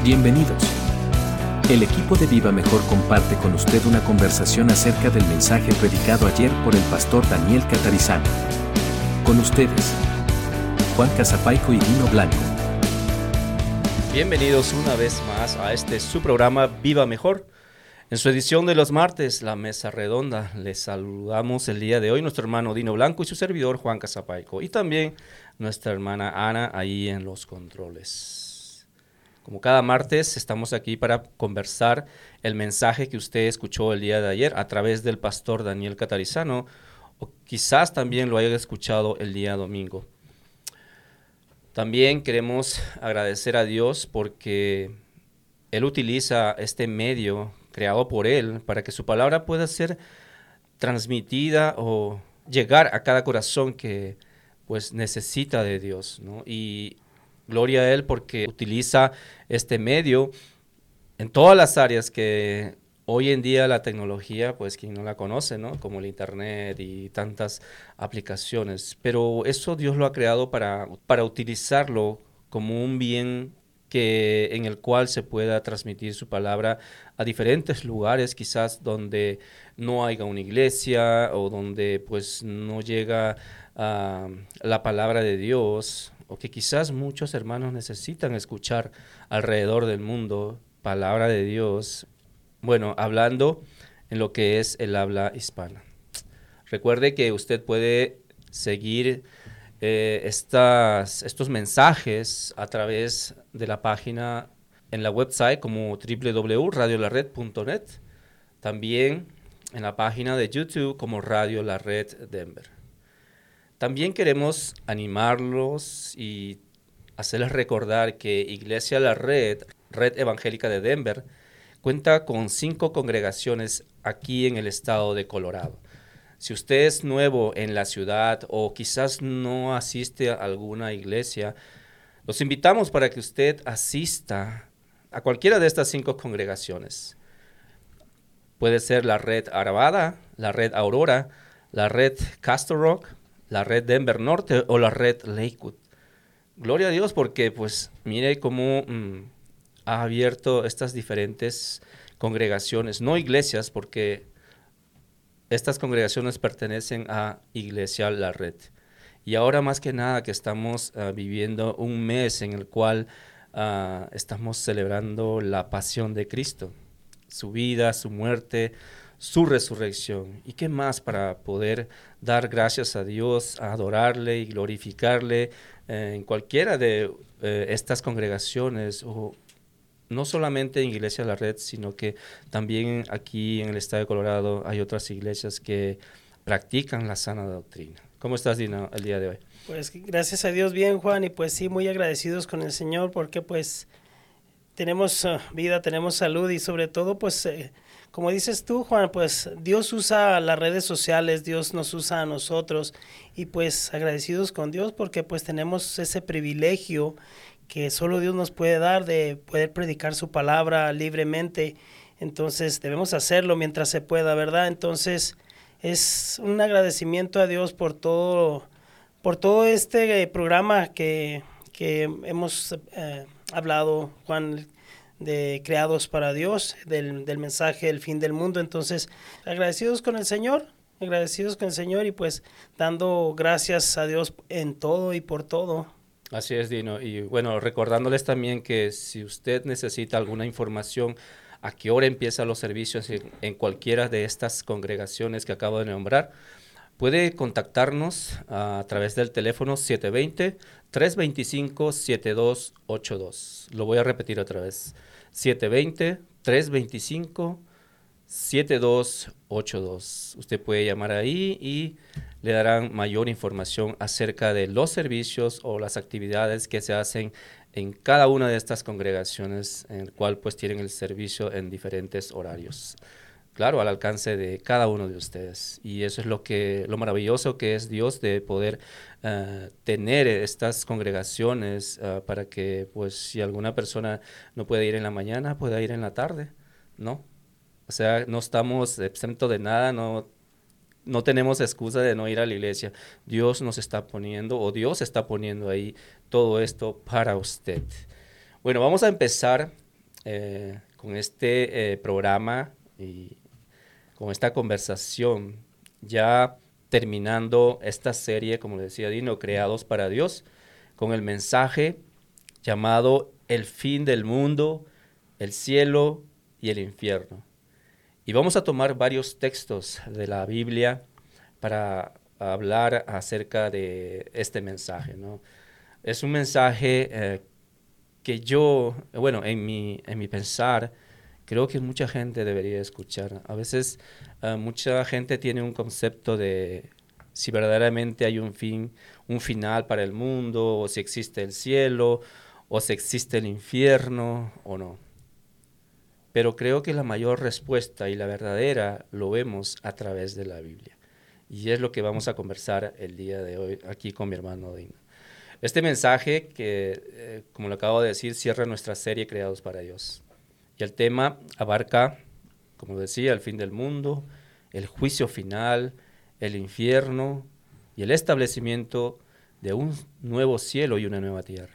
Bienvenidos. El equipo de Viva Mejor comparte con usted una conversación acerca del mensaje predicado ayer por el pastor Daniel Catarizano. Con ustedes, Juan Casapaico y Dino Blanco. Bienvenidos una vez más a su programa Viva Mejor. En su edición de los martes, La Mesa Redonda, les saludamos el día de hoy nuestro hermano Dino Blanco y su servidor Juan Casapaico. Y también nuestra hermana Ana ahí en los controles. Como cada martes, estamos aquí para conversar el mensaje que usted escuchó el día de ayer a través del pastor Daniel Catarizano, o quizás también lo haya escuchado el día domingo. También queremos agradecer a Dios porque Él utiliza este medio creado por Él para que su palabra pueda ser transmitida o llegar a cada corazón que pues necesita de Dios, ¿no? Y gloria a Él porque utiliza este medio en todas las áreas que hoy en día la tecnología, pues quien no la conoce, ¿no? Como el internet y tantas aplicaciones. Pero eso Dios lo ha creado para utilizarlo como un bien en el cual se pueda transmitir su palabra a diferentes lugares, quizás donde no haya una iglesia o donde pues no llega la palabra de Dios, o que quizás muchos hermanos necesitan escuchar alrededor del mundo palabra de Dios, bueno, hablando en lo que es el habla hispana. Recuerde que usted puede seguir estos mensajes a través de la página en la website como www.radiolared.net, también en la página de YouTube como Radio La Red Denver. También queremos animarlos y hacerles recordar que Iglesia La Red, Red Evangélica de Denver, cuenta con 5 congregaciones aquí en el estado de Colorado. Si usted es nuevo en la ciudad o quizás no asiste a alguna iglesia, los invitamos para que usted asista a cualquiera de estas 5 congregaciones. Puede ser la Red Arvada, la Red Aurora, la Red Castle Rock, la Red Denver Norte o la Red Lakewood. Gloria a Dios porque pues mire cómo ha abierto estas diferentes congregaciones, no iglesias, porque estas congregaciones pertenecen a Iglesia La Red. Y ahora más que nada que estamos viviendo un mes en el cual estamos celebrando la pasión de Cristo, su vida, su muerte, su resurrección. ¿Y qué más para poder dar gracias a Dios, adorarle y glorificarle en cualquiera de estas congregaciones, o no solamente en Iglesia La Red, sino que también aquí en el estado de Colorado hay otras iglesias que practican la sana doctrina? ¿Cómo estás, Dina, el día de hoy? Pues gracias a Dios bien, Juan, y pues sí, muy agradecidos con el Señor porque pues tenemos vida, tenemos salud y sobre todo pues como dices tú, Juan, pues Dios usa las redes sociales, Dios nos usa a nosotros y pues agradecidos con Dios porque pues tenemos ese privilegio que solo Dios nos puede dar de poder predicar su palabra libremente. Entonces debemos hacerlo mientras se pueda, ¿verdad? Entonces es un agradecimiento a Dios por todo este programa que hemos hablado, Juan, de creados para Dios, del mensaje del fin del mundo. Entonces, agradecidos con el Señor y pues dando gracias a Dios en todo y por todo. Así es, Dino. Y bueno, recordándoles también que si usted necesita alguna información, a qué hora empiezan los servicios en cualquiera de estas congregaciones que acabo de nombrar, puede contactarnos a través del teléfono 720-325-7282. Lo voy a repetir otra vez. 720-325-7282. Usted puede llamar ahí y le darán mayor información acerca de los servicios o las actividades que se hacen en cada una de estas congregaciones, en el cual pues tienen el servicio en diferentes horarios. Claro, al alcance de cada uno de ustedes. Y eso es lo maravilloso que es Dios, de poder tener estas congregaciones para que, pues, si alguna persona no puede ir en la mañana, pueda ir en la tarde, ¿no? O sea, no estamos exentos de nada, no tenemos excusa de no ir a la iglesia. Dios nos está poniendo, o Dios está poniendo ahí todo esto para usted. Bueno, vamos a empezar con este programa y con esta conversación, ya terminando esta serie, como le decía Dino, Creados para Dios, con el mensaje llamado El fin del mundo, el cielo y el infierno. Y vamos a tomar varios textos de la Biblia para hablar acerca de este mensaje, ¿no? Es un mensaje que yo, bueno, en mi pensar, creo que mucha gente debería escuchar. A veces mucha gente tiene un concepto de si verdaderamente hay un final para el mundo, o si existe el cielo, o si existe el infierno, o no. Pero creo que la mayor respuesta y la verdadera lo vemos a través de la Biblia. Y es lo que vamos a conversar el día de hoy aquí con mi hermano Dino. Este mensaje que, como lo acabo de decir, cierra nuestra serie Creados para Dios. Y el tema abarca, como decía, el fin del mundo, el juicio final, el infierno y el establecimiento de un nuevo cielo y una nueva tierra.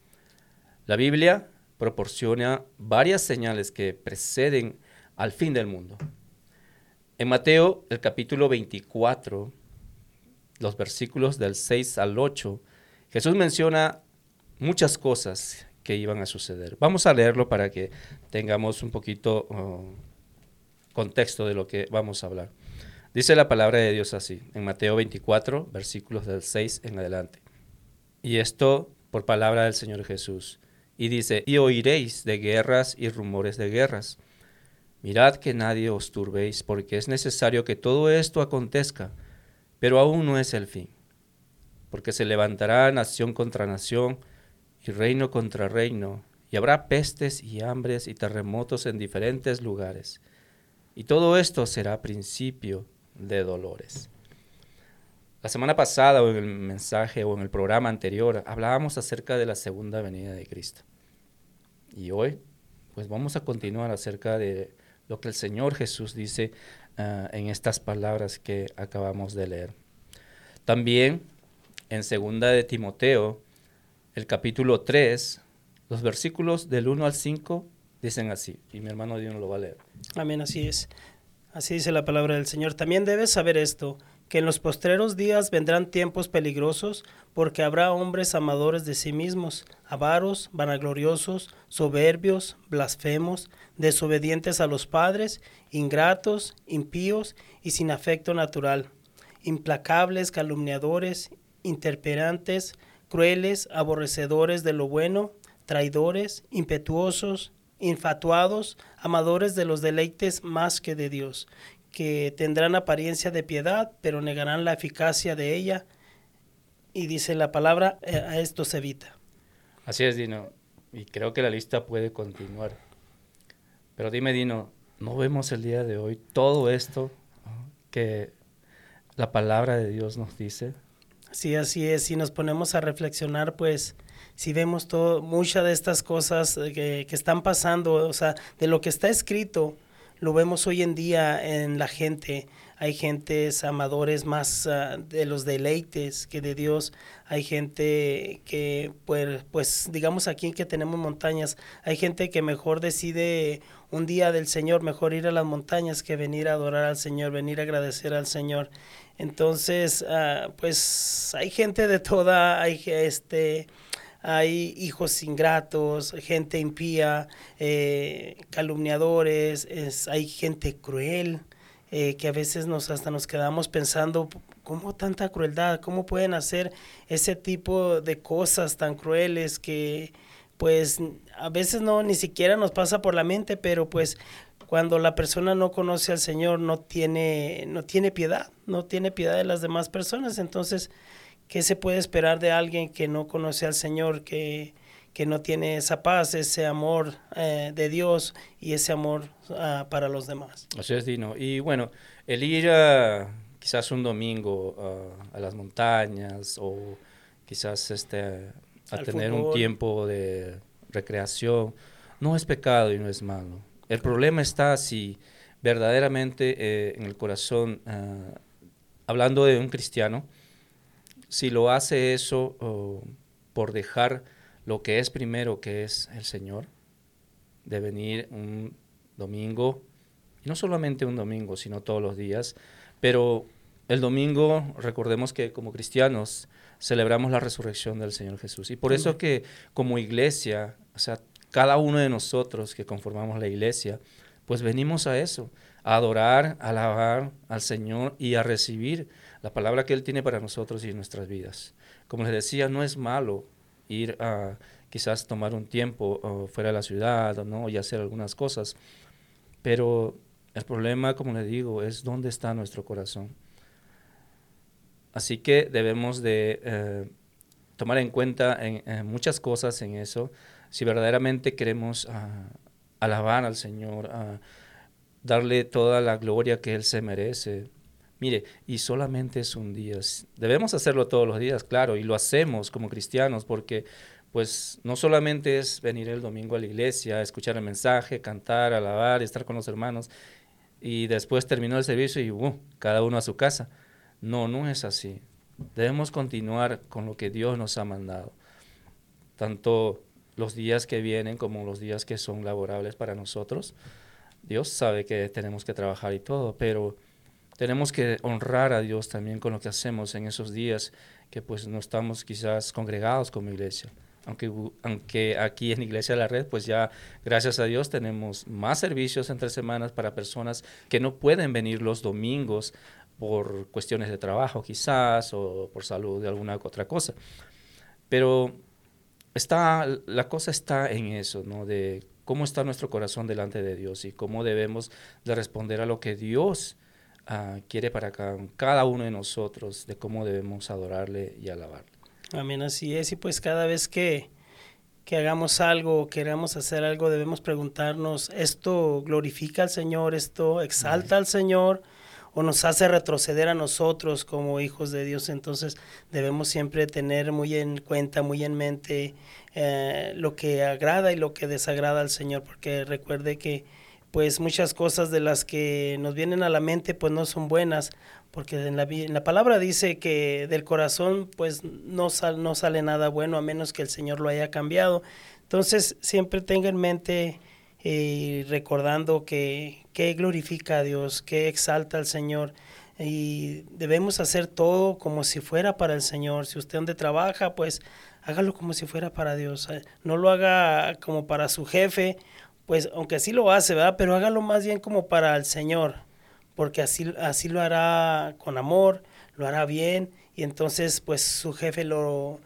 La Biblia proporciona varias señales que preceden al fin del mundo. En Mateo, el capítulo 24, los versículos del 6 al 8, Jesús menciona muchas cosas que iban a suceder. Vamos a leerlo para que tengamos un poquito contexto de lo que vamos a hablar. Dice la palabra de Dios así, en Mateo 24, versículos del 6 en adelante. Y esto por palabra del Señor Jesús. Y dice, y oiréis de guerras y rumores de guerras. Mirad que nadie os turbéis, porque es necesario que todo esto acontezca, pero aún no es el fin. Porque se levantará nación contra nación y reino contra reino, y habrá pestes y hambres y terremotos en diferentes lugares. Y todo esto será principio de dolores. La semana pasada, o en el mensaje, o en el programa anterior, hablábamos acerca de la segunda venida de Cristo. Y hoy, pues vamos a continuar acerca de lo que el Señor Jesús dice en estas palabras que acabamos de leer. También, en segunda de Timoteo, el capítulo 3, los versículos del 1 al 5 dicen así, y mi hermano Dios lo va a leer. Amén, así es. Así dice la palabra del Señor. También debes saber esto, que en los postreros días vendrán tiempos peligrosos, porque habrá hombres amadores de sí mismos, avaros, vanagloriosos, soberbios, blasfemos, desobedientes a los padres, ingratos, impíos y sin afecto natural, implacables, calumniadores, intemperantes, crueles, aborrecedores de lo bueno, traidores, impetuosos, infatuados, amadores de los deleites más que de Dios, que tendrán apariencia de piedad, pero negarán la eficacia de ella. Y dice la palabra, a esto se evita. Así es, Dino, y creo que la lista puede continuar. Pero dime, Dino, ¿no vemos el día de hoy todo esto que la palabra de Dios nos dice? Sí, así es. Si nos ponemos a reflexionar, pues, si vemos muchas de estas cosas que están pasando, o sea, de lo que está escrito, lo vemos hoy en día en la gente. Hay gentes amadores más de los deleites que de Dios. Hay gente que, pues digamos aquí que tenemos montañas, hay gente que mejor decide un día del Señor, mejor ir a las montañas que venir a adorar al Señor, venir a agradecer al Señor. Entonces, pues hay gente de toda, hay hijos ingratos, gente impía, calumniadores, hay gente cruel, que a veces hasta nos quedamos pensando, ¿cómo tanta crueldad? ¿Cómo pueden hacer ese tipo de cosas tan crueles que pues a veces ni siquiera nos pasa por la mente, pero pues cuando la persona no conoce al Señor no tiene piedad de las demás personas? Entonces, ¿qué se puede esperar de alguien que no conoce al Señor, que no tiene esa paz, ese amor de Dios y ese amor para los demás? Así es, Dino. Y bueno, el ir quizás un domingo a las montañas o quizás a tener un tiempo de recreación no es pecado y no es malo. El problema está si verdaderamente en el corazón, hablando de un cristiano, si lo hace eso por dejar lo que es primero, que es el Señor, de venir un domingo, y no solamente un domingo, sino todos los días, pero el domingo, recordemos que como cristianos celebramos la resurrección del Señor Jesús, y por eso que como iglesia, o sea, cada uno de nosotros que conformamos la iglesia, pues venimos a eso, a adorar, a alabar al Señor y a recibir la palabra que Él tiene para nosotros y en nuestras vidas. Como les decía, no es malo ir a quizás tomar un tiempo fuera de la ciudad, ¿no? Y hacer algunas cosas, pero el problema, como les digo, es dónde está nuestro corazón. Así que debemos de tomar en cuenta en muchas cosas en eso, si verdaderamente queremos alabar al Señor, darle toda la gloria que Él se merece. Mire, y solamente es un día. Debemos hacerlo todos los días, claro, y lo hacemos como cristianos, porque pues no solamente es venir el domingo a la iglesia, escuchar el mensaje, cantar, alabar, estar con los hermanos, y después terminó el servicio y cada uno a su casa. No, no es así. Debemos continuar con lo que Dios nos ha mandado, tanto los días que vienen como los días que son laborables para nosotros. Dios sabe que tenemos que trabajar y todo, pero tenemos que honrar a Dios también con lo que hacemos en esos días que pues no estamos quizás congregados como iglesia. Aunque aquí en Iglesia de la Red, pues ya, gracias a Dios, tenemos más servicios entre semanas para personas que no pueden venir los domingos por cuestiones de trabajo quizás, o por salud de alguna otra cosa. Pero la cosa está en eso, ¿no? De cómo está nuestro corazón delante de Dios y cómo debemos de responder a lo que Dios quiere para cada uno de nosotros, de cómo debemos adorarle y alabarle. Amén, así es. Y pues cada vez que hagamos algo, queramos hacer algo, debemos preguntarnos, ¿esto glorifica al Señor? ¿Esto exalta al Señor? ¿O nos hace retroceder a nosotros como hijos de Dios? Entonces debemos siempre tener muy en cuenta, muy en mente lo que agrada y lo que desagrada al Señor, porque recuerde que pues muchas cosas de las que nos vienen a la mente pues no son buenas, porque en la palabra dice que del corazón pues no sale nada bueno a menos que el Señor lo haya cambiado. Entonces siempre tenga en mente recordando que glorifica a Dios, que exalta al Señor, y debemos hacer todo como si fuera para el Señor. Si usted donde trabaja, pues hágalo como si fuera para Dios, no lo haga como para su jefe, pues aunque así lo hace, ¿verdad? Pero hágalo más bien como para el Señor, porque así lo hará con amor, lo hará bien, y entonces pues su jefe lo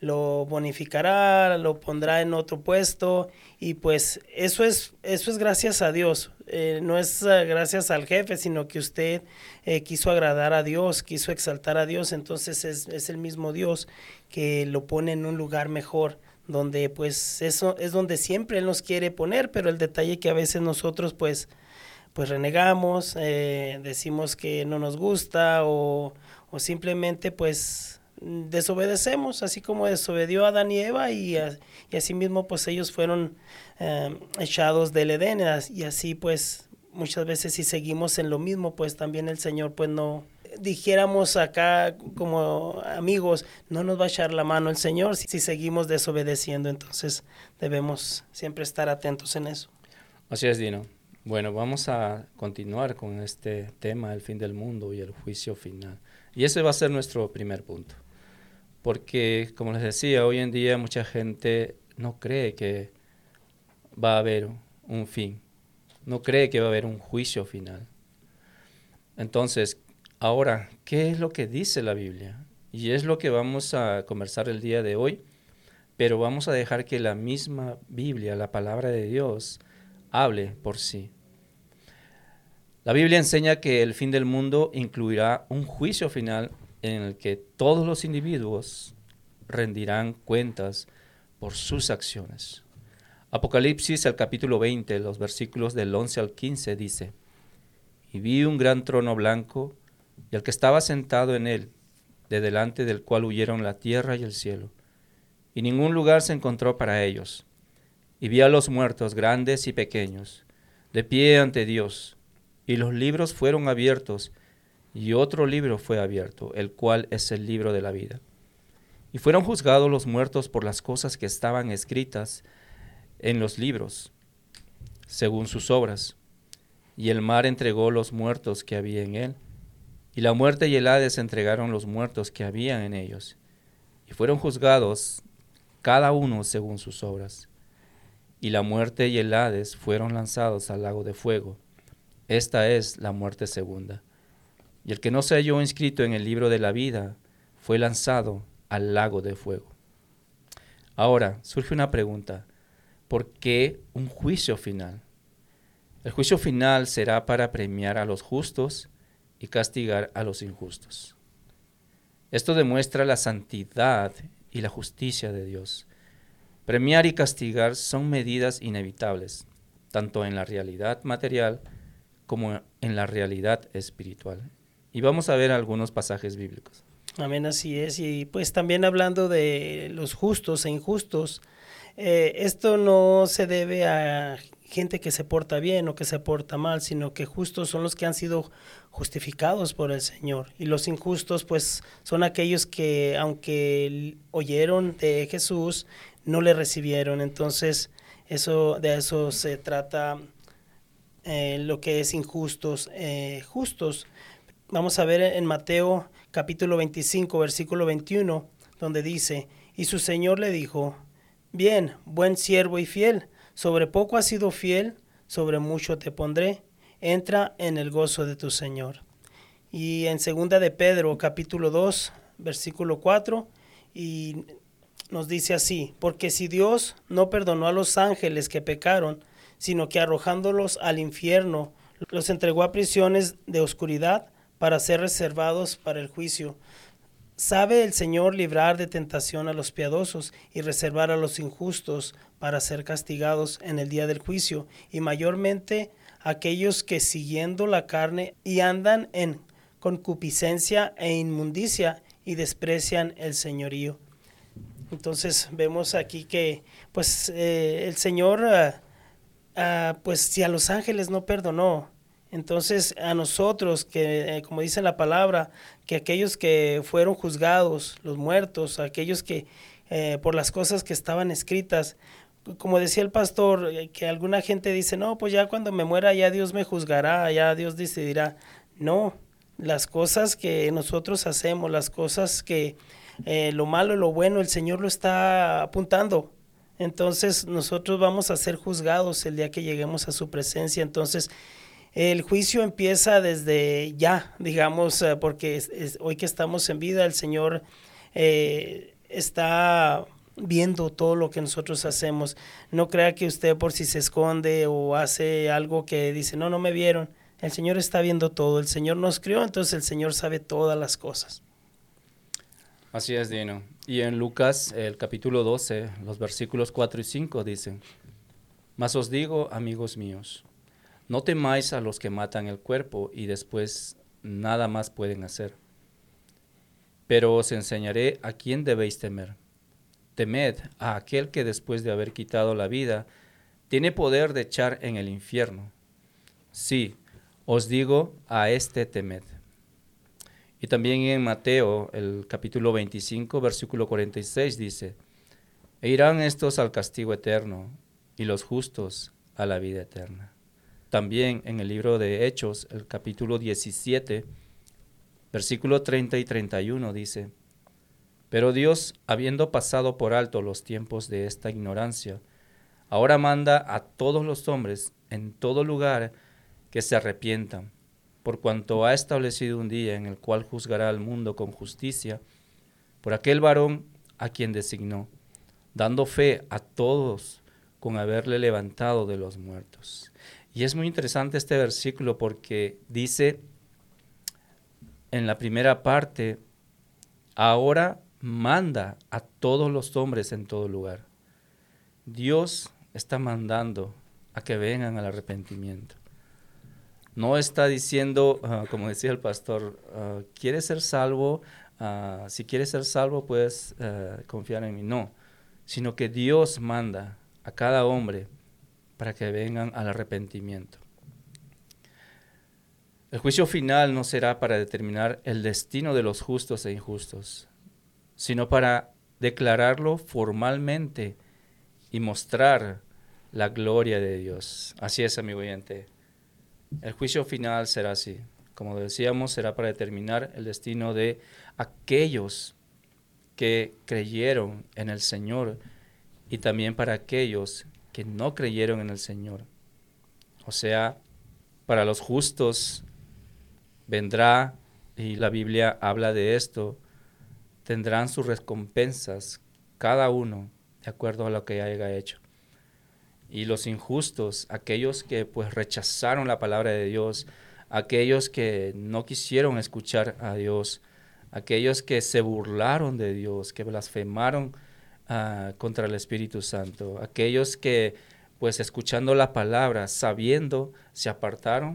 bonificará, lo pondrá en otro puesto, y pues eso es gracias a Dios, no es gracias al jefe, sino que usted quiso agradar a Dios, quiso exaltar a Dios, entonces es el mismo Dios que lo pone en un lugar mejor, donde pues eso es donde siempre Él nos quiere poner, pero el detalle que a veces nosotros pues renegamos, decimos que no nos gusta, o simplemente pues desobedecemos, así como desobedió Adán y Eva, y así mismo pues ellos fueron echados del Edén, y así pues muchas veces si seguimos en lo mismo, pues también el Señor pues no, dijéramos acá como amigos, no nos va a echar la mano el Señor si seguimos desobedeciendo. Entonces debemos siempre estar atentos en eso. Así es, Dino. Bueno, vamos a continuar con este tema, el fin del mundo y el juicio final. Y ese va a ser nuestro primer punto. Porque, como les decía, hoy en día mucha gente no cree que va a haber un fin. No cree que va a haber un juicio final. Entonces, ahora, ¿qué es lo que dice la Biblia? Y es lo que vamos a conversar el día de hoy, pero vamos a dejar que la misma Biblia, la palabra de Dios, hable por sí. La Biblia enseña que el fin del mundo incluirá un juicio final en el que todos los individuos rendirán cuentas por sus acciones. Apocalipsis, el capítulo 20, los versículos del 11 al 15 dice: Y vi un gran trono blanco, y al que estaba sentado en él, de delante del cual huyeron la tierra y el cielo, y ningún lugar se encontró para ellos. Y vi a los muertos, grandes y pequeños, de pie ante Dios, y los libros fueron abiertos, y otro libro fue abierto, el cual es el libro de la vida. Y fueron juzgados los muertos por las cosas que estaban escritas en los libros, según sus obras. Y el mar entregó los muertos que había en él, y la muerte y el Hades entregaron los muertos que había en ellos, y fueron juzgados cada uno según sus obras. Y la muerte y el Hades fueron lanzados al lago de fuego. Esta es la muerte segunda. Y el que no se halló inscrito en el libro de la vida fue lanzado al lago de fuego. Ahora, surge una pregunta. ¿Por qué un juicio final? El juicio final será para premiar a los justos y castigar a los injustos. Esto demuestra la santidad y la justicia de Dios. Premiar y castigar son medidas inevitables, tanto en la realidad material como en la realidad espiritual. Y vamos a ver algunos pasajes bíblicos. Amén, así es. Y pues también hablando de los justos e injustos, esto no se debe a gente que se porta bien o que se porta mal, sino que justos son los que han sido justificados por el Señor. Y los injustos pues son aquellos que aunque oyeron de Jesús, no le recibieron. Entonces de eso se trata lo que es injustos, justos. Vamos a ver en Mateo capítulo 25, versículo 21, donde dice, y su Señor le dijo, bien, buen siervo y fiel, sobre poco has sido fiel, sobre mucho te pondré, entra en el gozo de tu Señor. Y en segunda de Pedro capítulo 2, versículo 4, y nos dice así, porque si Dios no perdonó a los ángeles que pecaron, sino que arrojándolos al infierno, los entregó a prisiones de oscuridad, para ser reservados para el juicio. Sabe el Señor librar de tentación a los piadosos y reservar a los injustos para ser castigados en el día del juicio, y mayormente aquellos que siguiendo la carne y andan en concupiscencia e inmundicia y desprecian el señorío. Entonces vemos aquí que pues el Señor pues si a los ángeles no perdonó, entonces a nosotros que, como dice la palabra, que aquellos que fueron juzgados, los muertos, aquellos que por las cosas que estaban escritas, como decía el pastor, que alguna gente dice, no, pues ya cuando me muera ya Dios me juzgará, ya Dios decidirá. No, las cosas que nosotros hacemos, las cosas que lo malo y lo bueno, el Señor lo está apuntando. Entonces nosotros vamos a ser juzgados el día que lleguemos a su presencia. Entonces el juicio empieza desde ya, digamos, porque hoy que estamos en vida, el Señor está viendo todo lo que nosotros hacemos. No crea que usted por si se esconde o hace algo que dice, no, no me vieron. El Señor está viendo todo. El Señor nos crió, entonces el Señor sabe todas las cosas. Así es, Dino. Y en Lucas, el capítulo 12, los versículos 4 y 5 dicen, mas os digo, amigos míos, no temáis a los que matan el cuerpo y después nada más pueden hacer. Pero os enseñaré a quién debéis temer. Temed a aquel que después de haber quitado la vida, tiene poder de echar en el infierno. Sí, os digo, a este temed. Y también en Mateo, el capítulo 25, versículo 46 dice, e irán estos al castigo eterno y los justos a la vida eterna. También en el libro de Hechos, el capítulo 17, versículo 30 y 31 dice, pero Dios, habiendo pasado por alto los tiempos de esta ignorancia, ahora manda a todos los hombres en todo lugar que se arrepientan, por cuanto ha establecido un día en el cual juzgará al mundo con justicia, por aquel varón a quien designó, dando fe a todos con haberle levantado de los muertos. Y es muy interesante este versículo porque dice en la primera parte, ahora manda a todos los hombres en todo lugar. Dios está mandando a que vengan al arrepentimiento. No está diciendo, como decía el pastor, ¿quieres ser salvo? Si quieres ser salvo, puedes confiar en mí. No, sino que Dios manda a cada hombre para que vengan al arrepentimiento. El juicio final no será para determinar el destino de los justos e injustos, sino para declararlo formalmente y mostrar la gloria de Dios. Así es, amigo oyente. El juicio final será así. Como decíamos, será para determinar el destino de aquellos que creyeron en el Señor y también para aquellos que no creyeron en el Señor. O sea, para los justos vendrá, y la Biblia habla de esto, tendrán sus recompensas, cada uno de acuerdo a lo que haya hecho. Y los injustos, aquellos que pues rechazaron la palabra de Dios, aquellos que no quisieron escuchar a Dios, aquellos que se burlaron de Dios, que blasfemaron contra el Espíritu Santo, aquellos que pues escuchando la palabra, sabiendo, se apartaron,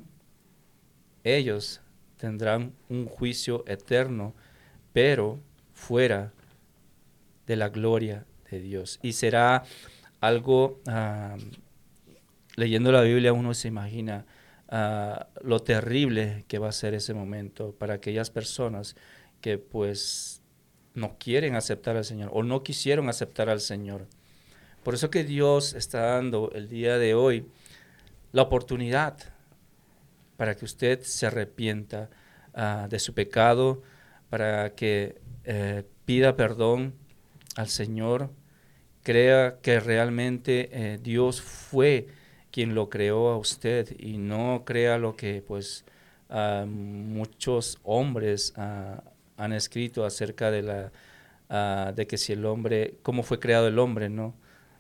ellos tendrán un juicio eterno, pero fuera de la gloria de Dios. Y será algo, leyendo la Biblia uno se imagina lo terrible que va a ser ese momento para aquellas personas que pues no quieren aceptar al Señor o no quisieron aceptar al Señor. Por eso que Dios está dando el día de hoy la oportunidad para que usted se arrepienta de su pecado, para que pida perdón al Señor, crea que realmente Dios fue quien lo creó a usted y no crea lo que pues muchos hombres han escrito acerca de de que si el hombre, cómo fue creado el hombre, ¿no?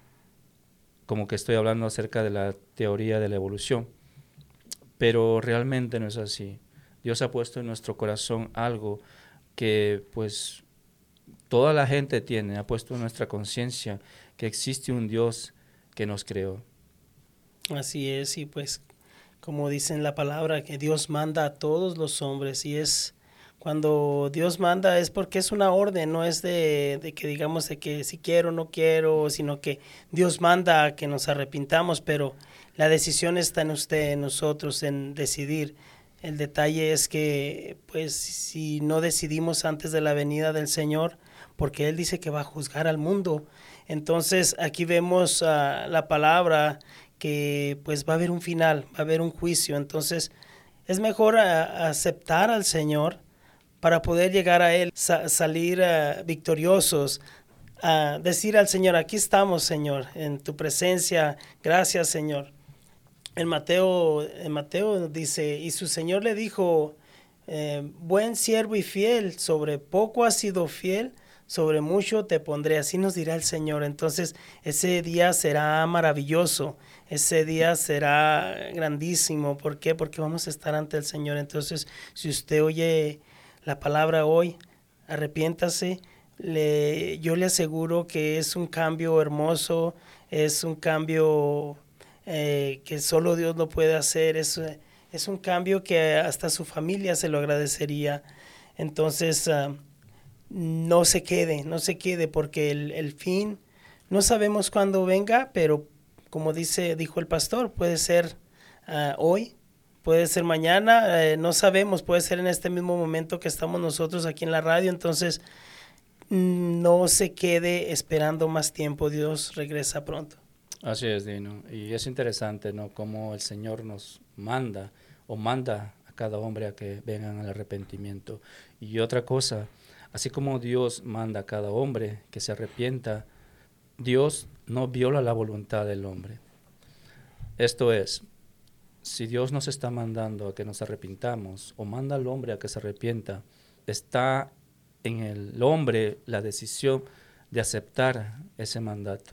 Como que estoy hablando acerca de la teoría de la evolución, pero realmente no es así. Dios ha puesto en nuestro corazón algo que pues toda la gente tiene, ha puesto en nuestra conciencia que existe un Dios que nos creó. Así es, y pues como dice en la palabra, que Dios manda a todos los hombres, y es cuando Dios manda es porque es una orden, no es de que digamos de que si quiero o no quiero, sino que Dios manda a que nos arrepintamos, pero la decisión está en usted, en nosotros, en decidir. El detalle es que pues si no decidimos antes de la venida del Señor, porque Él dice que va a juzgar al mundo, entonces aquí vemos la palabra que pues va a haber un final, va a haber un juicio, entonces es mejor aceptar al Señor para poder llegar a Él, salir victoriosos, decir al Señor, aquí estamos, Señor, en tu presencia, gracias, Señor. En Mateo dice, y su Señor le dijo, buen siervo y fiel, sobre poco has sido fiel, sobre mucho te pondré, así nos dirá el Señor. Entonces ese día será maravilloso, ese día será grandísimo. ¿Por qué? Porque vamos a estar ante el Señor. Entonces, si usted oye la palabra hoy, arrepiéntase, yo le aseguro que es un cambio hermoso, es un cambio que solo Dios lo puede hacer, es un cambio que hasta su familia se lo agradecería. Entonces, no se quede, porque el fin no sabemos cuándo venga, pero como dijo el pastor, puede ser hoy, puede ser mañana, no sabemos, puede ser en este mismo momento que estamos nosotros aquí en la radio. Entonces no se quede esperando más tiempo, Dios regresa pronto. Así es, Dino, y es interesante, ¿no?, cómo el Señor nos manda a cada hombre a que vengan al arrepentimiento. Y otra cosa, así como Dios manda a cada hombre que se arrepienta, Dios no viola la voluntad del hombre. Esto es, si Dios nos está mandando a que nos arrepintamos o manda al hombre a que se arrepienta, está en el hombre la decisión de aceptar ese mandato.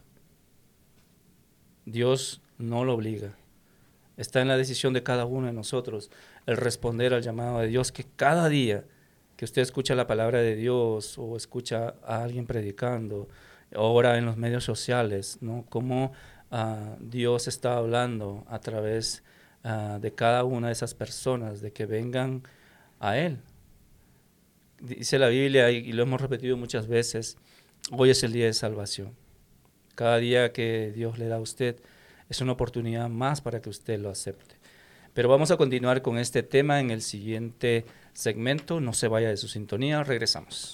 Dios no lo obliga. Está en la decisión de cada uno de nosotros el responder al llamado de Dios, que cada día que usted escucha la palabra de Dios o escucha a alguien predicando, ahora en los medios sociales, ¿no?, cómo Dios está hablando a través de cada una de esas personas, de que vengan a Él. Dice la Biblia, y lo hemos repetido muchas veces, hoy es el día de salvación. Cada día que Dios le da a usted es una oportunidad más para que usted lo acepte. Pero vamos a continuar con este tema en el siguiente segmento. No se vaya de su sintonía, regresamos.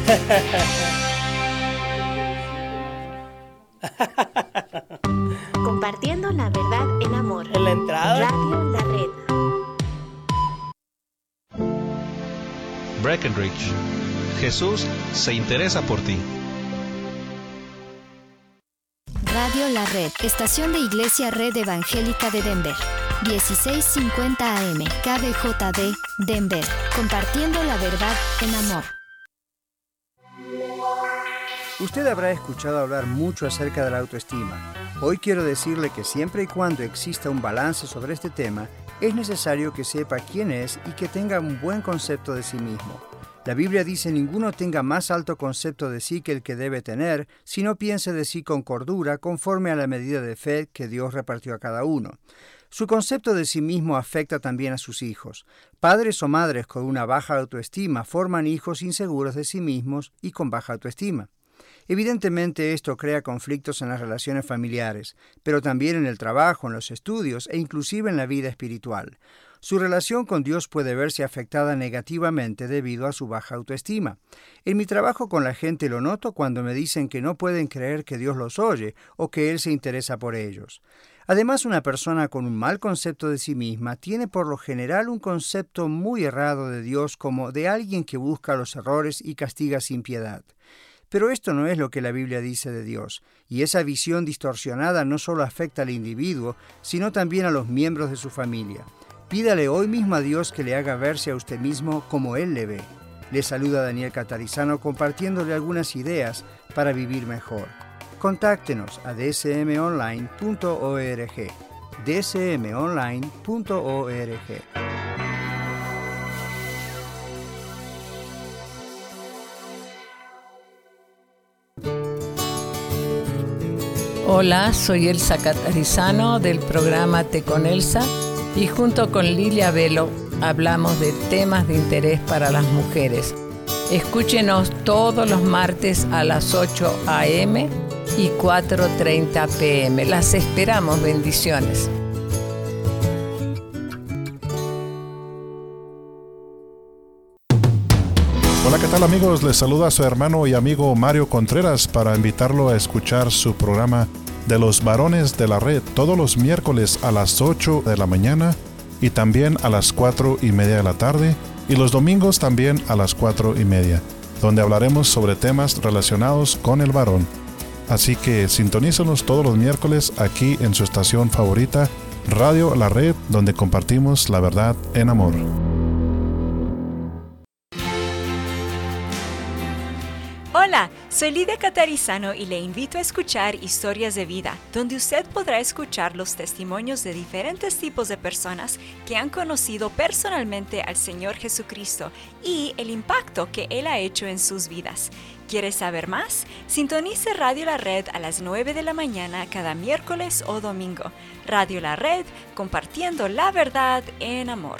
Compartiendo la verdad en amor. En la entrada. Radio La Red. Breckenridge. Jesús se interesa por ti. Radio La Red, estación de Iglesia Red Evangélica de Denver. 1650 AM, KBJD, Denver. Compartiendo la verdad en amor. Usted habrá escuchado hablar mucho acerca de la autoestima. Hoy quiero decirle que siempre y cuando exista un balance sobre este tema, es necesario que sepa quién es y que tenga un buen concepto de sí mismo. La Biblia dice: ninguno tenga más alto concepto de sí que el que debe tener, sino piense de sí con cordura, conforme a la medida de fe que Dios repartió a cada uno. Su concepto de sí mismo afecta también a sus hijos. Padres o madres con una baja autoestima forman hijos inseguros de sí mismos y con baja autoestima. Evidentemente esto crea conflictos en las relaciones familiares, pero también en el trabajo, en los estudios e inclusive en la vida espiritual. Su relación con Dios puede verse afectada negativamente debido a su baja autoestima. En mi trabajo con la gente lo noto cuando me dicen que no pueden creer que Dios los oye o que Él se interesa por ellos. Además, una persona con un mal concepto de sí misma tiene por lo general un concepto muy errado de Dios, como de alguien que busca los errores y castiga sin piedad. Pero esto no es lo que la Biblia dice de Dios, y esa visión distorsionada no solo afecta al individuo, sino también a los miembros de su familia. Pídale hoy mismo a Dios que le haga verse a usted mismo como Él le ve. Le saluda Daniel Catarizano, compartiéndole algunas ideas para vivir mejor. Contáctenos a dsmonline.org, dsmonline.org. Hola, soy Elsa Catarizano del programa Té con Elsa y junto con Lilia Velo hablamos de temas de interés para las mujeres. Escúchenos todos los martes a las 8 a.m. y 4:30 p.m. Las esperamos, bendiciones. Hola, ¿qué tal amigos? Les saluda su hermano y amigo Mario Contreras para invitarlo a escuchar su programa de los varones de la red todos los miércoles a las 8 de la mañana y también a las 4:30 de la tarde y los domingos también a las 4:30, donde hablaremos sobre temas relacionados con el varón. Así que sintonízanos todos los miércoles aquí en su estación favorita, Radio La Red, donde compartimos la verdad en amor. Hola, soy Lidia Catarizano y le invito a escuchar Historias de Vida, donde usted podrá escuchar los testimonios de diferentes tipos de personas que han conocido personalmente al Señor Jesucristo y el impacto que Él ha hecho en sus vidas. ¿Quiere saber más? Sintonice Radio La Red a las 9 de la mañana cada miércoles o domingo. Radio La Red, compartiendo la verdad en amor.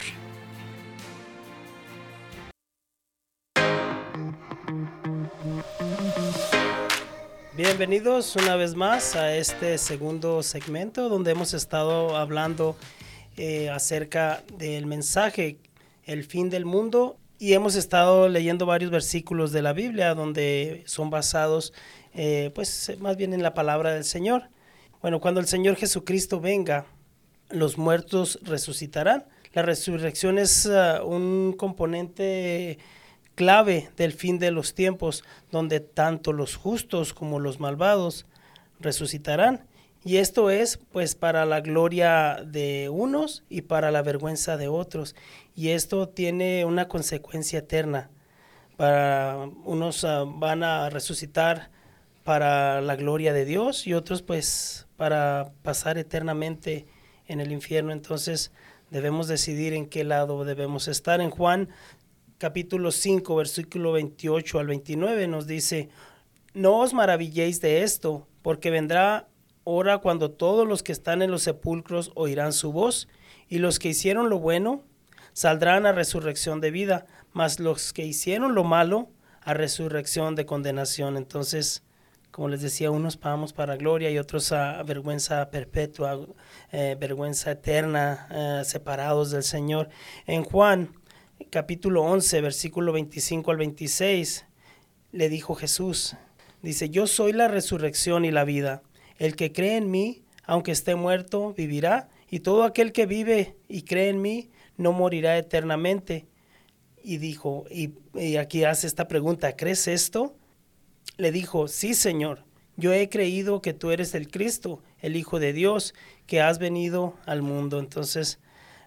Bienvenidos una vez más a este segundo segmento donde hemos estado hablando acerca del mensaje, el fin del mundo, y hemos estado leyendo varios versículos de la Biblia donde son basados más bien en la palabra del Señor. Bueno, cuando el Señor Jesucristo venga, los muertos resucitarán. La resurrección es un componente clave del fin de los tiempos, donde tanto los justos como los malvados resucitarán. Y esto es pues para la gloria de unos y para la vergüenza de otros. Y esto tiene una consecuencia eterna. Para unos van a resucitar para la gloria de Dios y otros pues para pasar eternamente en el infierno. Entonces debemos decidir en qué lado debemos estar. En Juan capítulo 5, versículo 28 al 29 nos dice: no os maravilléis de esto, porque vendrá hora cuando todos los que están en los sepulcros oirán su voz, y los que hicieron lo bueno saldrán a resurrección de vida, mas los que hicieron lo malo a resurrección de condenación. Entonces, como les decía, unos vamos para gloria y otros a vergüenza perpetua, vergüenza eterna, separados del Señor. En Juan capítulo 11, versículo 25 al 26, le dijo Jesús. Dice, yo soy la resurrección y la vida. El que cree en mí, aunque esté muerto, vivirá. Y todo aquel que vive y cree en mí, no morirá eternamente. Y dijo, y aquí hace esta pregunta, ¿crees esto? Le dijo, sí, Señor, yo he creído que tú eres el Cristo, el Hijo de Dios, que has venido al mundo. Entonces,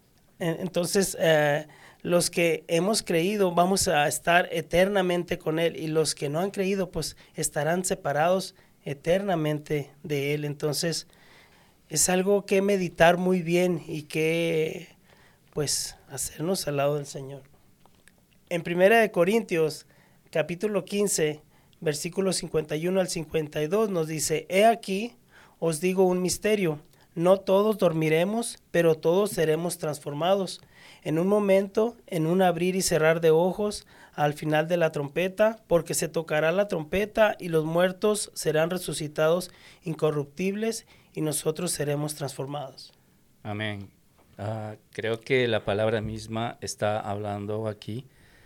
los que hemos creído vamos a estar eternamente con Él, y los que no han creído pues estarán separados eternamente de Él. Entonces, es algo que meditar muy bien y que pues hacernos al lado del Señor. En 1 Corintios, capítulo 15, versículos 51 al 52 nos dice, he aquí, os digo un misterio, no todos dormiremos, pero todos seremos transformados. En un momento, en un abrir y cerrar de ojos, al final de la trompeta, porque se tocará la trompeta y los muertos serán resucitados incorruptibles y nosotros seremos transformados. Amén. Creo que la palabra misma está hablando aquí.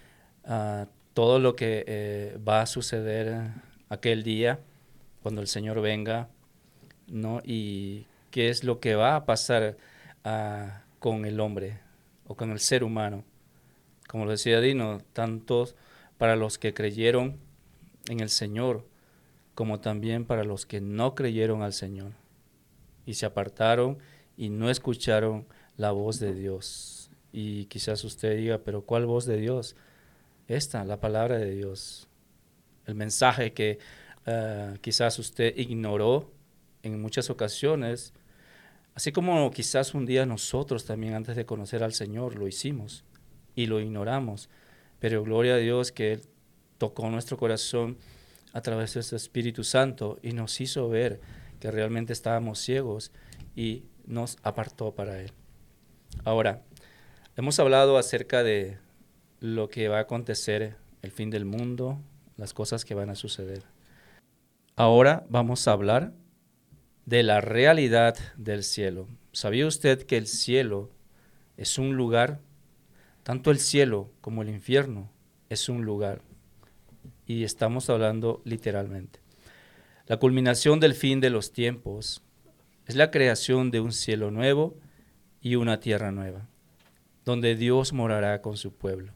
Todo lo que va a suceder aquel día, cuando el Señor venga, ¿no? Y qué es lo que va a pasar con el hombre o con el ser humano. Como lo decía Dino, tanto para los que creyeron en el Señor, como también para los que no creyeron al Señor y se apartaron y no escucharon la voz de Dios. Y quizás usted diga, pero ¿cuál voz de Dios? Esta, la palabra de Dios, el mensaje que quizás usted ignoró en muchas ocasiones, así como quizás un día nosotros también antes de conocer al Señor lo hicimos y lo ignoramos, pero gloria a Dios que Él tocó nuestro corazón a través de su Espíritu Santo y nos hizo ver que realmente estábamos ciegos y nos apartó para Él. Ahora, hemos hablado acerca de lo que va a acontecer, el fin del mundo, las cosas que van a suceder. Ahora vamos a hablar de la realidad del cielo. ¿Sabía usted que el cielo es un lugar? Tanto el cielo como el infierno es un lugar. Y estamos hablando literalmente. La culminación del fin de los tiempos es la creación de un cielo nuevo y una tierra nueva, donde Dios morará con su pueblo.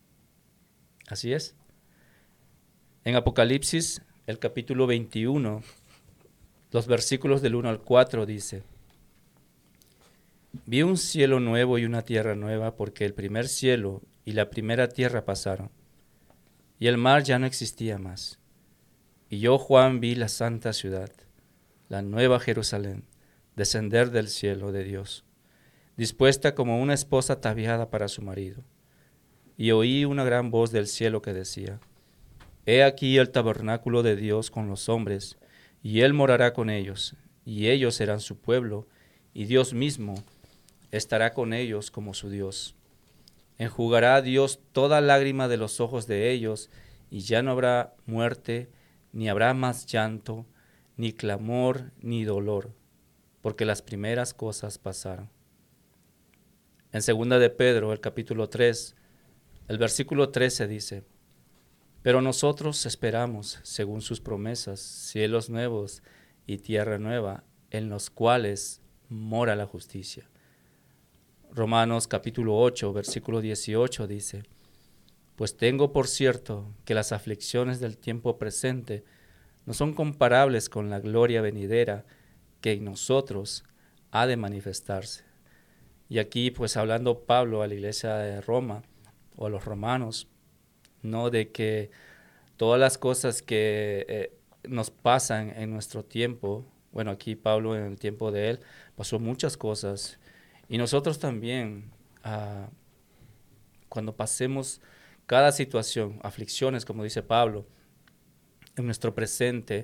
Así es. En Apocalipsis, el capítulo 21, los versículos del 1 al 4 dice, vi un cielo nuevo y una tierra nueva, porque el primer cielo y la primera tierra pasaron, y el mar ya no existía más. Y yo, Juan, vi la santa ciudad, la nueva Jerusalén, descender del cielo de Dios, dispuesta como una esposa ataviada para su marido. Y oí una gran voz del cielo que decía, he aquí el tabernáculo de Dios con los hombres, y Él morará con ellos, y ellos serán su pueblo, y Dios mismo estará con ellos como su Dios. Enjugará a Dios toda lágrima de los ojos de ellos, y ya no habrá muerte, ni habrá más llanto, ni clamor, ni dolor, porque las primeras cosas pasaron. En 2 de Pedro, el capítulo 3, el versículo 13 dice, pero nosotros esperamos, según sus promesas, cielos nuevos y tierra nueva, en los cuales mora la justicia. Romanos capítulo 8, versículo 18 dice, pues tengo por cierto que las aflicciones del tiempo presente no son comparables con la gloria venidera que en nosotros ha de manifestarse. Y aquí pues hablando Pablo a la iglesia de Roma o a los romanos, no de que todas las cosas que nos pasan en nuestro tiempo, bueno, aquí Pablo en el tiempo de él pasó muchas cosas, y nosotros también, cuando pasemos cada situación, aflicciones, como dice Pablo, en nuestro presente,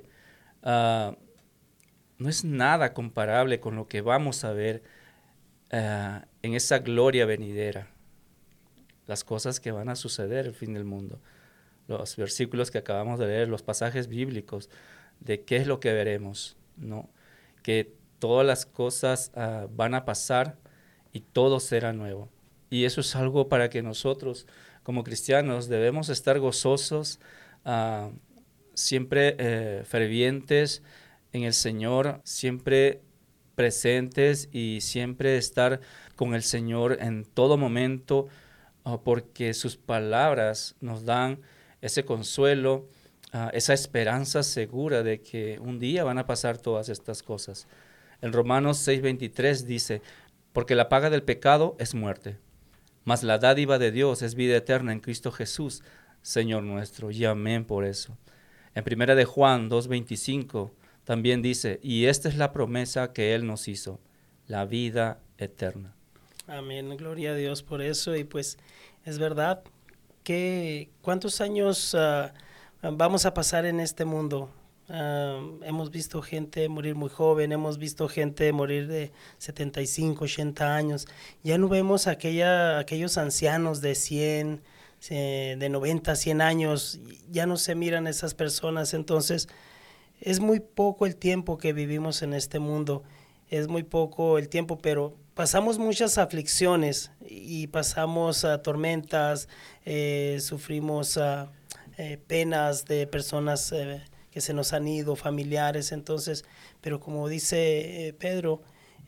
no es nada comparable con lo que vamos a ver en esa gloria venidera. Las cosas que van a suceder el fin del mundo, los versículos que acabamos de leer, los pasajes bíblicos de qué es lo que veremos, ¿no? Que todas las cosas van a pasar y todo será nuevo. Y eso es algo para que nosotros como cristianos debemos estar gozosos siempre fervientes en el Señor, siempre presentes y siempre estar con el Señor en todo momento, porque sus palabras nos dan ese consuelo, esa esperanza segura de que un día van a pasar todas estas cosas. En Romanos 6:23 dice, porque la paga del pecado es muerte, mas la dádiva de Dios es vida eterna en Cristo Jesús, Señor nuestro, y amén por eso. En 1 de Juan 2:25 también dice, y esta es la promesa que Él nos hizo, la vida eterna. Amén, gloria a Dios por eso. Y pues es verdad que ¿cuántos años vamos a pasar en este mundo? Hemos visto gente morir muy joven, hemos visto gente morir de 75, 80 años. Ya no vemos aquellos ancianos de 100, de 90, 100 años. Ya no se miran esas personas. Entonces es muy poco el tiempo que vivimos en este mundo. Es muy poco el tiempo, pero pasamos muchas aflicciones y pasamos tormentas, sufrimos penas de personas que se nos han ido, familiares. Entonces, pero como dice Pedro,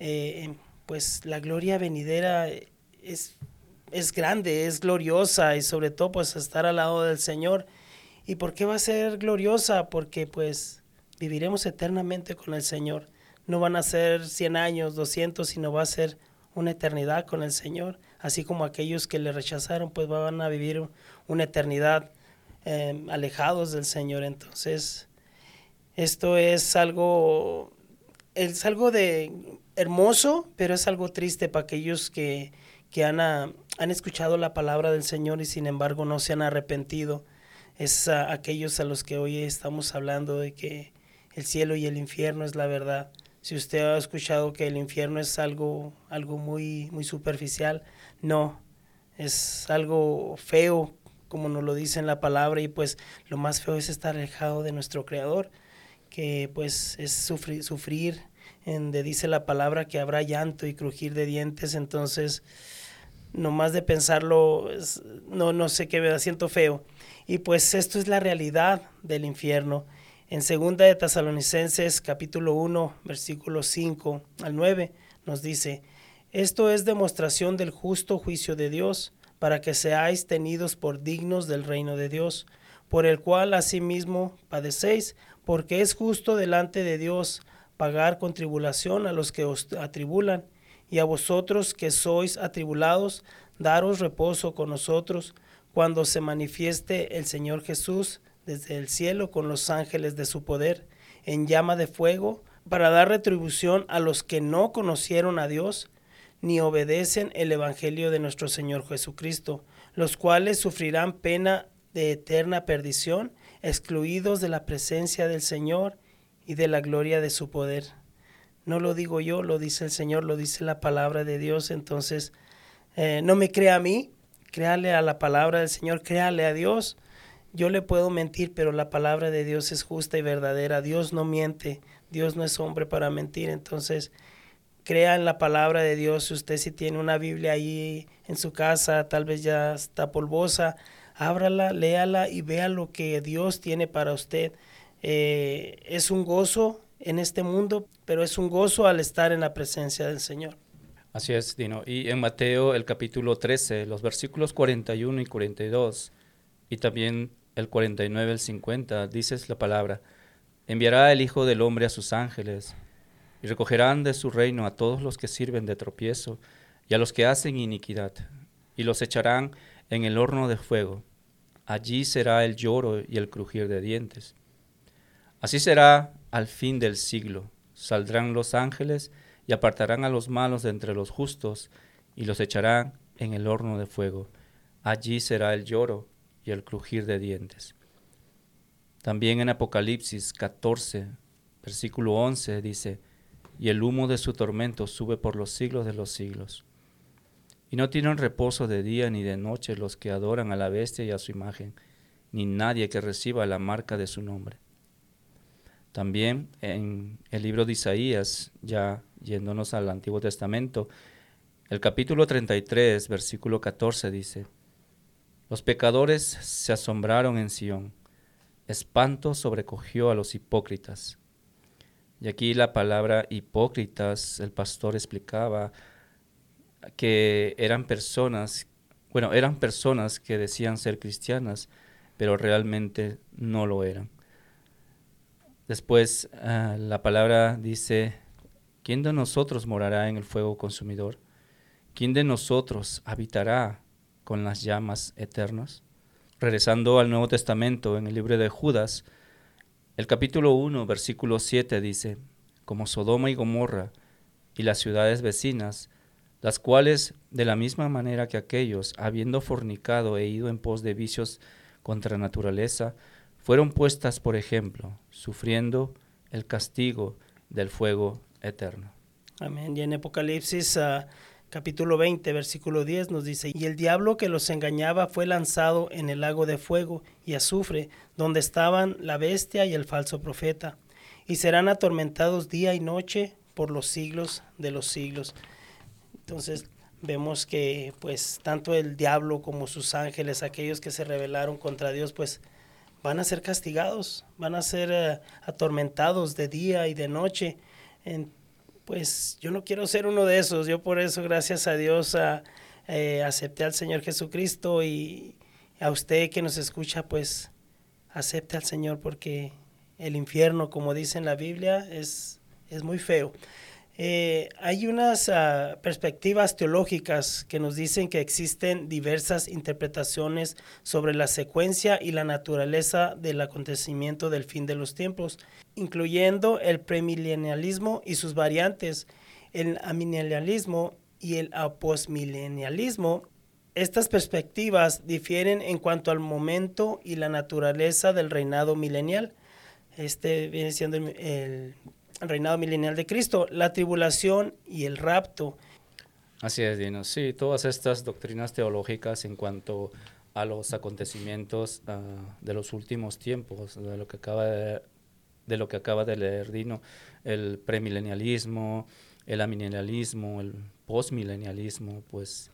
pues la gloria venidera es grande, es gloriosa, y sobre todo pues estar al lado del Señor. ¿Y por qué va a ser gloriosa? Porque pues viviremos eternamente con el Señor. No van a ser 100 años, 200, sino va a ser una eternidad con el Señor. Así como aquellos que le rechazaron, pues van a vivir una eternidad alejados del Señor. Entonces, esto es algo de hermoso, pero es algo triste para aquellos que han escuchado la palabra del Señor y sin embargo no se han arrepentido. Es aquellos a los que hoy estamos hablando de que el cielo y el infierno es la verdad. Si usted ha escuchado que el infierno es algo muy, muy superficial, no, es algo feo, como nos lo dice en la palabra, y pues lo más feo es estar alejado de nuestro Creador, que pues es sufrir, donde dice la palabra que habrá llanto y crujir de dientes. Entonces, nomás de pensarlo, no sé qué, me siento feo. Y pues esto es la realidad del infierno. En 2 de Tesalonicenses capítulo 1, versículos 5 al 9, nos dice, esto es demostración del justo juicio de Dios, para que seáis tenidos por dignos del reino de Dios, por el cual asimismo padecéis, porque es justo delante de Dios pagar con tribulación a los que os atribulan, y a vosotros que sois atribulados, daros reposo con nosotros, cuando se manifieste el Señor Jesús desde el cielo con los ángeles de su poder, en llama de fuego, para dar retribución a los que no conocieron a Dios, ni obedecen el evangelio de nuestro Señor Jesucristo, los cuales sufrirán pena de eterna perdición, excluidos de la presencia del Señor y de la gloria de su poder. No lo digo yo, lo dice el Señor, lo dice la palabra de Dios. Entonces, no me crea a mí, créale a la palabra del Señor, créale a Dios. Yo le puedo mentir, pero la palabra de Dios es justa y verdadera. Dios no miente, Dios no es hombre para mentir. Entonces, crea en la palabra de Dios. Si usted sí tiene una Biblia ahí en su casa, tal vez ya está polvosa, ábrala, léala y vea lo que Dios tiene para usted. Es un gozo en este mundo, pero es un gozo al estar en la presencia del Señor. Así es, Dino. Y en Mateo, el capítulo 13, los versículos 41 y 42, y también el 49 al 50, dices la palabra, enviará el Hijo del Hombre a sus ángeles, y recogerán de su reino a todos los que sirven de tropiezo, y a los que hacen iniquidad, y los echarán en el horno de fuego. Allí será el lloro y el crujir de dientes. Así será al fin del siglo. Saldrán los ángeles y apartarán a los malos de entre los justos y los echarán en el horno de fuego. Allí será el lloro y el crujir de dientes. También en Apocalipsis 14, versículo 11 dice, y el humo de su tormento sube por los siglos de los siglos. Y no tienen reposo de día ni de noche los que adoran a la bestia y a su imagen, ni nadie que reciba la marca de su nombre. También en el libro de Isaías, ya yéndonos al Antiguo Testamento, el capítulo 33, versículo 14 dice, los pecadores se asombraron en Sión, espanto sobrecogió a los hipócritas. Y aquí la palabra hipócritas, el pastor explicaba que eran personas que decían ser cristianas, pero realmente no lo eran. Después la palabra dice, ¿quién de nosotros morará en el fuego consumidor? ¿Quién de nosotros habitará con las llamas eternas? Regresando al Nuevo Testamento, en el libro de Judas, el capítulo 1, versículo 7 dice, como Sodoma y Gomorra y las ciudades vecinas, las cuales, de la misma manera que aquellos, habiendo fornicado e ido en pos de vicios contra naturaleza, fueron puestas por ejemplo, sufriendo el castigo del fuego eterno. Amén. Y en Apocalipsis capítulo 20, versículo 10 nos dice, y el diablo que los engañaba fue lanzado en el lago de fuego y azufre, donde estaban la bestia y el falso profeta, y serán atormentados día y noche por los siglos de los siglos. Entonces vemos que pues tanto el diablo como sus ángeles, aquellos que se rebelaron contra Dios, pues van a ser castigados, van a ser atormentados de día y de noche. Pues yo no quiero ser uno de esos. Yo por eso, gracias a Dios, acepté al Señor Jesucristo, y a usted que nos escucha, pues acepte al Señor, porque el infierno, como dice en la Biblia, es muy feo. Hay unas perspectivas teológicas que nos dicen que existen diversas interpretaciones sobre la secuencia y la naturaleza del acontecimiento del fin de los tiempos, incluyendo el premilenialismo y sus variantes, el amilenialismo y el postmilenialismo. Estas perspectivas difieren en cuanto al momento y la naturaleza del reinado milenial. Viene siendo el reinado milenial de Cristo, la tribulación y el rapto. Así es, Dino. Sí, todas estas doctrinas teológicas en cuanto a los acontecimientos de los últimos tiempos, de lo que acaba de leer Dino, el premilenialismo, el amilenialismo, el postmilenialismo, pues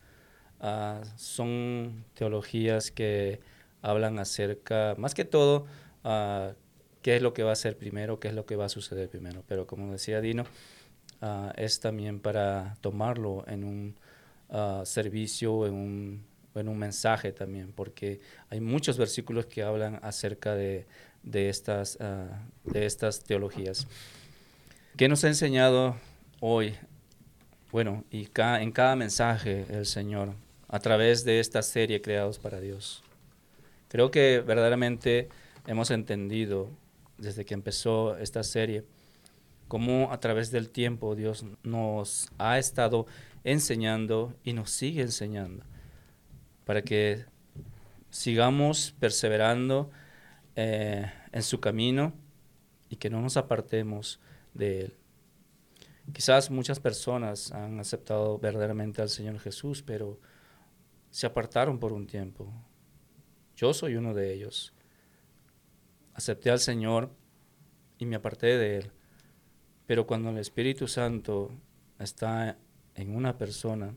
son teologías que hablan acerca, más que todo, qué es lo que va a ser primero, qué es lo que va a suceder primero. Pero como decía Dino, es también para tomarlo en un servicio, en un mensaje también, porque hay muchos versículos que hablan acerca de estas teologías. ¿Qué nos ha enseñado hoy? Bueno, y en cada mensaje el Señor, a través de esta serie Creados para Dios. Creo que verdaderamente hemos entendido desde que empezó esta serie, cómo a través del tiempo Dios nos ha estado enseñando y nos sigue enseñando, para que sigamos perseverando en su camino y que no nos apartemos de Él. Quizás muchas personas han aceptado verdaderamente al Señor Jesús, pero se apartaron por un tiempo. Yo soy uno de ellos. Acepté al Señor y me aparté de Él. Pero cuando el Espíritu Santo está en una persona,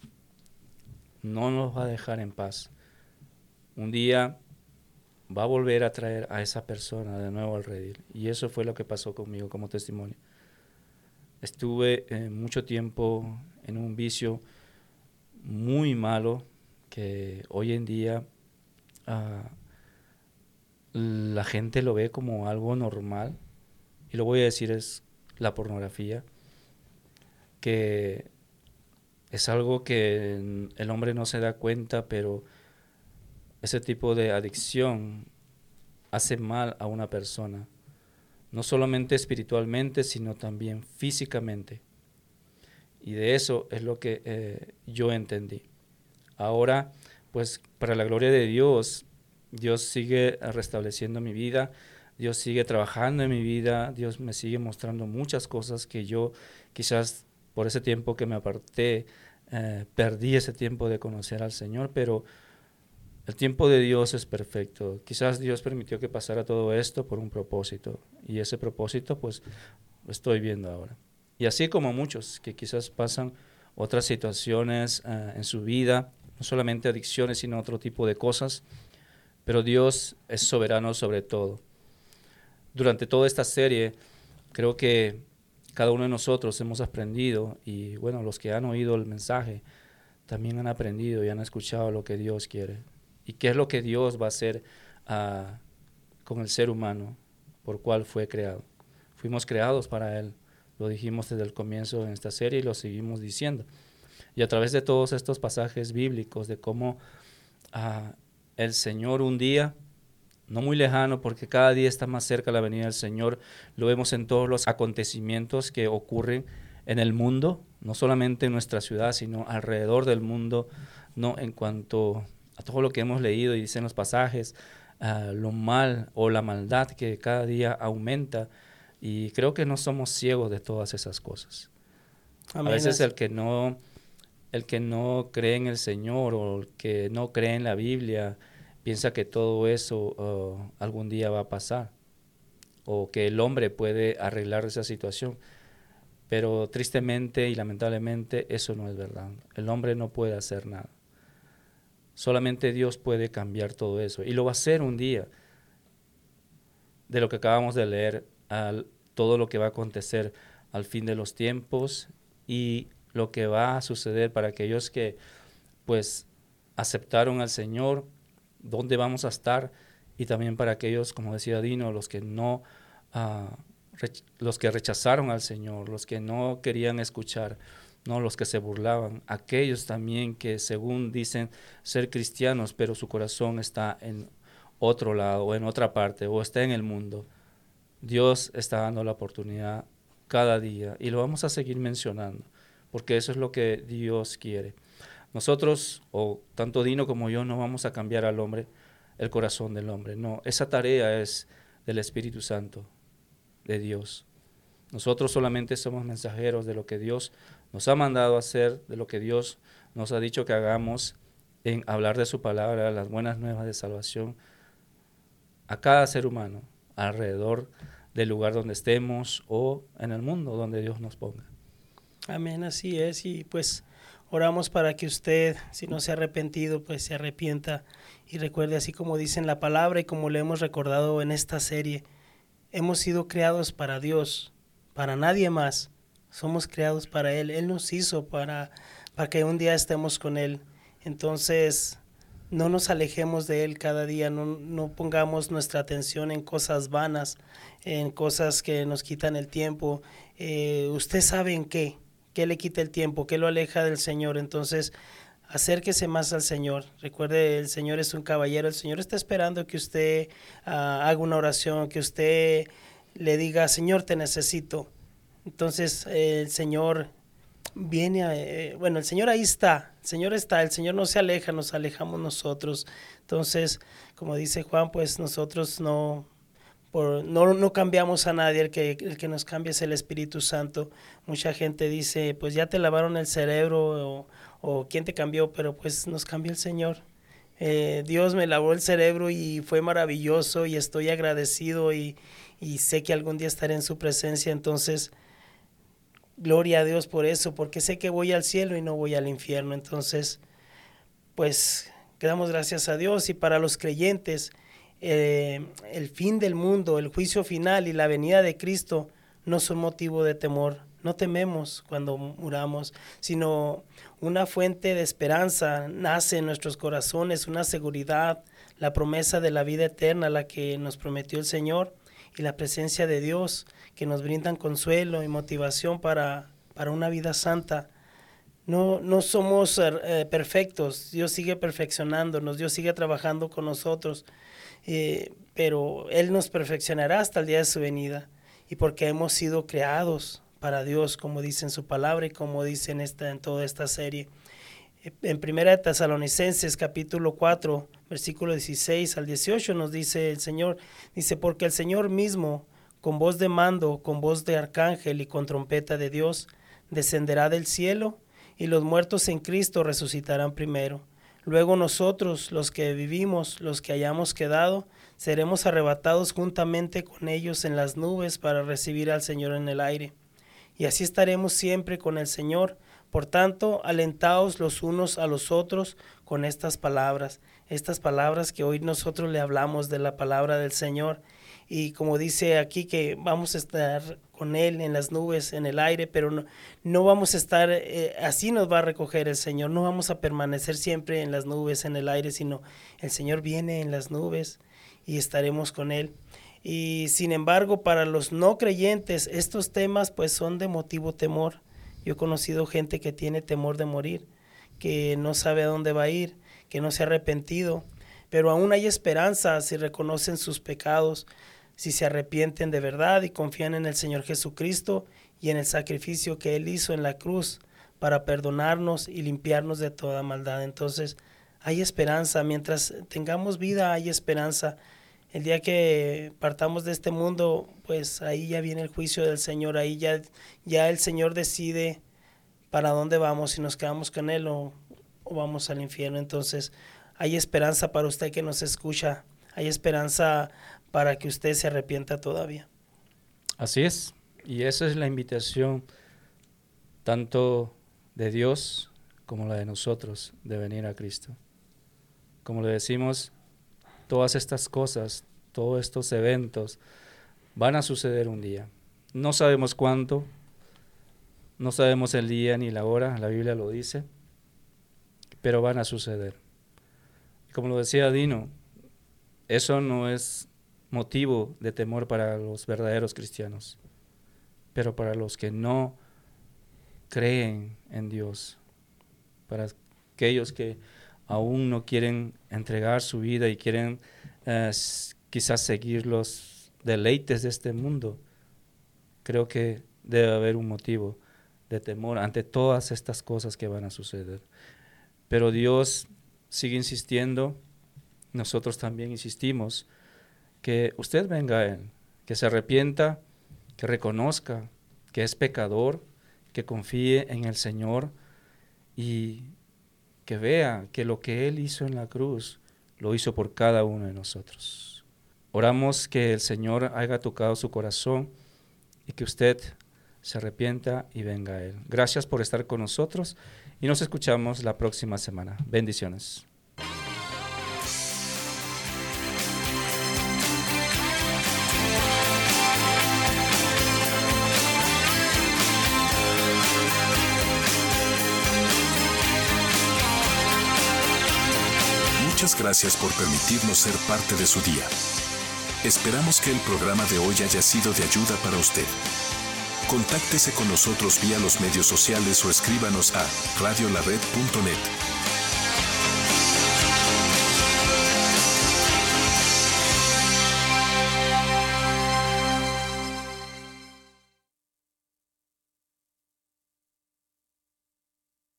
no nos va a dejar en paz. Un día va a volver a traer a esa persona de nuevo al redil. Y eso fue lo que pasó conmigo como testimonio. Estuve mucho tiempo en un vicio muy malo que hoy en día la gente lo ve como algo normal, y lo voy a decir, es la pornografía, que es algo que el hombre no se da cuenta, pero ese tipo de adicción hace mal a una persona, no solamente espiritualmente, sino también físicamente. Y de eso es lo que yo entendí. Ahora, pues para la gloria de Dios, Dios sigue restableciendo mi vida, Dios sigue trabajando en mi vida, Dios me sigue mostrando muchas cosas que yo quizás por ese tiempo que me aparté, perdí ese tiempo de conocer al Señor, pero el tiempo de Dios es perfecto. Quizás Dios permitió que pasara todo esto por un propósito, y ese propósito pues lo estoy viendo ahora. Y así como muchos que quizás pasan otras situaciones en su vida, no solamente adicciones, sino otro tipo de cosas, pero Dios es soberano sobre todo. durante toda esta serie, creo que cada uno de nosotros hemos aprendido, y bueno, los que han oído el mensaje también han aprendido y han escuchado lo que Dios quiere. Y qué es lo que Dios va a hacer con el ser humano, por cual fue creado. Fuimos creados para Él, lo dijimos desde el comienzo en esta serie y lo seguimos diciendo. Y a través de todos estos pasajes bíblicos de cómo el Señor un día, no muy lejano, porque cada día está más cerca la venida del Señor, lo vemos en todos los acontecimientos que ocurren en el mundo, no solamente en nuestra ciudad, sino alrededor del mundo, ¿no? En cuanto a todo lo que hemos leído y dicen los pasajes, lo mal o la maldad que cada día aumenta, y creo que no somos ciegos de todas esas cosas. Amén. A veces el que no cree en el Señor o el que no cree en la Biblia piensa que todo eso algún día va a pasar, o que el hombre puede arreglar esa situación. Pero tristemente y lamentablemente eso no es verdad. El hombre no puede hacer nada. Solamente Dios puede cambiar todo eso. Y lo va a hacer un día. De lo que acabamos de leer, todo lo que va a acontecer al fin de los tiempos y lo que va a suceder para aquellos que pues aceptaron al Señor, dónde vamos a estar, y también para aquellos, como decía Dino, los que no los que rechazaron al Señor, los que no querían escuchar, no, los que se burlaban, aquellos también que según dicen ser cristianos, pero su corazón está en otro lado o en otra parte o está en el mundo. Dios está dando la oportunidad cada día y lo vamos a seguir mencionando, porque eso es lo que Dios quiere. Nosotros, o tanto Dino como yo, no vamos a cambiar al hombre, el corazón del hombre. No, esa tarea es del Espíritu Santo, de Dios. Nosotros solamente somos mensajeros de lo que Dios nos ha mandado a hacer, de lo que Dios nos ha dicho que hagamos, en hablar de su palabra, las buenas nuevas de salvación, a cada ser humano, alrededor del lugar donde estemos o en el mundo donde Dios nos ponga. Amén, así es, y pues oramos para que usted, si no se ha arrepentido, pues se arrepienta y recuerde, así como dice en la palabra y como le hemos recordado en esta serie, hemos sido creados para Dios, para nadie más. Somos creados para Él. Él nos hizo para que un día estemos con Él. Entonces, no nos alejemos de Él cada día, no pongamos nuestra atención en cosas vanas, en cosas que nos quitan el tiempo. Usted sabe en qué le quita el tiempo, qué lo aleja del Señor. Entonces, acérquese más al Señor. Recuerde, el Señor es un caballero. El Señor está esperando que usted haga una oración, que usted le diga, Señor, te necesito. Entonces, el Señor viene, el Señor ahí está. El Señor no se aleja, nos alejamos nosotros. Entonces, como dice Juan, pues nosotros no cambiamos a nadie, el que nos cambia es el Espíritu Santo. Mucha gente dice, pues ya te lavaron el cerebro o ¿quién te cambió? Pero pues nos cambió el Señor. Dios me lavó el cerebro y fue maravilloso y estoy agradecido y sé que algún día estaré en su presencia. Entonces, gloria a Dios por eso, porque sé que voy al cielo y no voy al infierno. Entonces, pues damos gracias a Dios. Y para los creyentes, el fin del mundo, el juicio final y la venida de Cristo no son motivo de temor. No tememos cuando muramos, sino una fuente de esperanza nace en nuestros corazones, una seguridad, la promesa de la vida eterna, la que nos prometió el Señor, y la presencia de Dios, que nos brindan consuelo y motivación para una vida santa. No somos perfectos, Dios sigue perfeccionándonos, Dios sigue trabajando con nosotros, pero Él nos perfeccionará hasta el día de su venida, y porque hemos sido creados para Dios, como dice en su palabra y como dice en toda esta serie. En 1 Tesalonicenses capítulo 4, versículo 16 al 18 nos dice el Señor, dice, porque el Señor mismo, con voz de mando, con voz de arcángel y con trompeta de Dios, descenderá del cielo, y los muertos en Cristo resucitarán primero. Luego nosotros, los que vivimos, los que hayamos quedado, seremos arrebatados juntamente con ellos en las nubes para recibir al Señor en el aire. Y así estaremos siempre con el Señor. Por tanto, alentaos los unos a los otros con estas palabras que hoy nosotros le hablamos de la palabra del Señor. y como dice aquí que vamos a estar con Él en las nubes, en el aire, pero no vamos a estar, así nos va a recoger el Señor, no vamos a permanecer siempre en las nubes, en el aire, sino el Señor viene en las nubes y estaremos con Él. Y sin embargo, para los no creyentes, estos temas pues son de motivo temor. Yo he conocido gente que tiene temor de morir, que no sabe a dónde va a ir, que no se ha arrepentido, pero aún hay esperanza si reconocen sus pecados, si se arrepienten de verdad y confían en el Señor Jesucristo y en el sacrificio que Él hizo en la cruz para perdonarnos y limpiarnos de toda maldad. Entonces, hay esperanza. Mientras tengamos vida, hay esperanza. El día que partamos de este mundo, pues ahí ya viene el juicio del Señor. Ahí ya el Señor decide para dónde vamos, si nos quedamos con Él o vamos al infierno. Entonces, hay esperanza para usted que nos escucha. Hay esperanza para que usted se arrepienta todavía. Así es. Y esa es la invitación tanto de Dios como la de nosotros de venir a Cristo. Como le decimos, todas estas cosas, todos estos eventos van a suceder un día. No sabemos cuándo, no sabemos el día ni la hora, la Biblia lo dice, pero van a suceder. Como lo decía Dino, eso no es motivo de temor para los verdaderos cristianos, pero para los que no creen en Dios, para aquellos que aún no quieren entregar su vida y quieren quizás seguir los deleites de este mundo, creo que debe haber un motivo de temor ante todas estas cosas que van a suceder. Pero Dios sigue insistiendo, nosotros también insistimos, que usted venga a Él, que se arrepienta, que reconozca que es pecador, que confíe en el Señor y que vea que lo que Él hizo en la cruz, lo hizo por cada uno de nosotros. Oramos que el Señor haya tocado su corazón y que usted se arrepienta y venga a Él. Gracias por estar con nosotros y nos escuchamos la próxima semana. Bendiciones. Muchas gracias por permitirnos ser parte de su día. Esperamos que el programa de hoy haya sido de ayuda para usted. Contáctese con nosotros vía los medios sociales o escríbanos a radiolared.net.